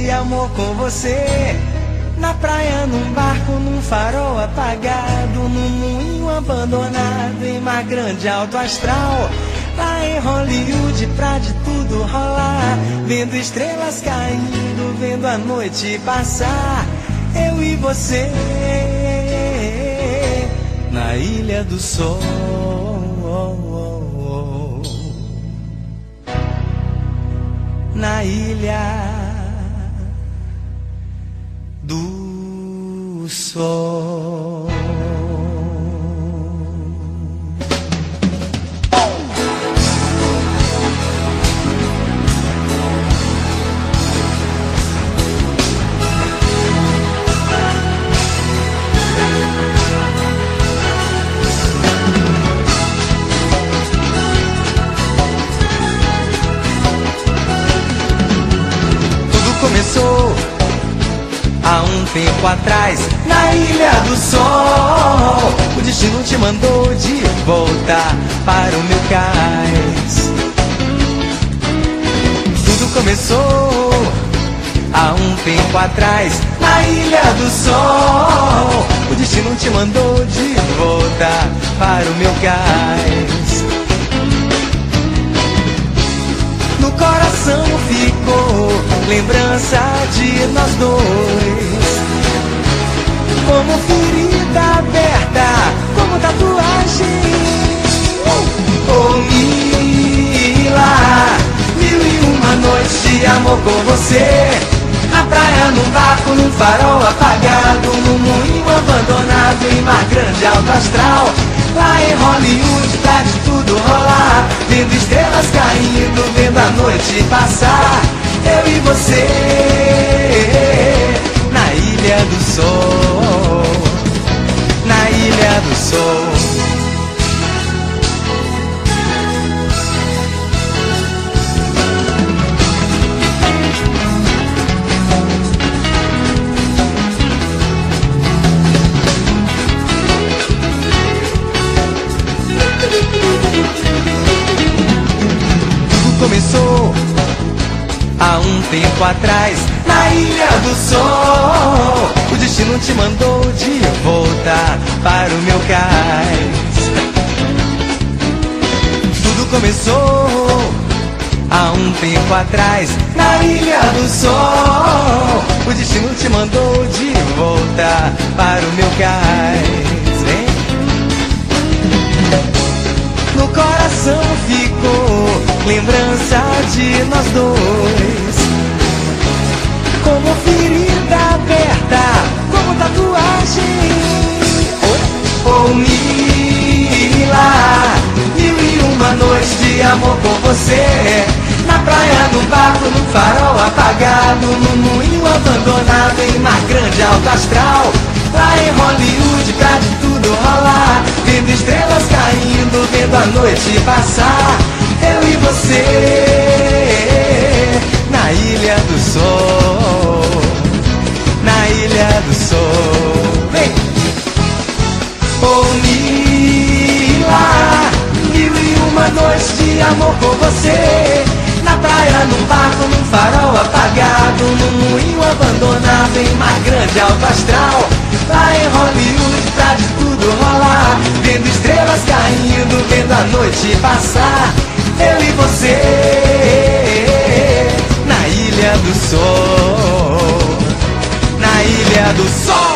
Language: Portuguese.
de amor com você. Na praia, num barco, num farol apagado, num moinho abandonado, em mar grande, alto astral. Lá em Hollywood, pra de tudo rolar, vendo estrelas caindo, vendo a noite passar. Eu e você, na Ilha do Sol. Na Ilha do Sol. Começou há um tempo atrás, na Ilha do Sol. O destino te mandou de volta para o meu cais. Tudo começou há um tempo atrás, na Ilha do Sol. O destino te mandou de volta para o meu cais. No coração ficou lembrança de nós dois, como ferida aberta, como tatuagem. Oh, Mila, 1001 noites de amor com você. Na praia, num barco, num farol apagado, num moinho abandonado, em mar grande, alto astral. Lá em Hollywood, pra de tudo rolar, vendo estrelas caindo, vendo a noite passar. Eu e você, na Ilha do Sol. Na Ilha do Sol. Começou há um tempo atrás, na Ilha do Sol. O destino te mandou de volta para o meu cais. Tudo começou há um tempo atrás, na Ilha do Sol. O destino te mandou de volta para o meu cais. Vem. No coração ficou lembrança de nós dois, como ferida aberta, como tatuagem. Oh, Mila, 1001 noites de amor com você. Na praia, no barco, no farol apagado, no moinho abandonado, em mar grande, alto astral. Lá em Hollywood, pra de tudo rolar, vendo estrelas caindo, vendo a noite passar. Eu e você, na Ilha do Sol. Na Ilha do Sol. Vem! Oh, Mila, 1001 noites de amor com você. Na praia, num barco, num farol apagado, num moinho abandonado, em mar grande, alto astral. Lá em Hollywood, pra de tudo rolar, vendo estrelas caindo, vendo a noite passar. Eu e você, na Ilha do Sol. Na Ilha do Sol.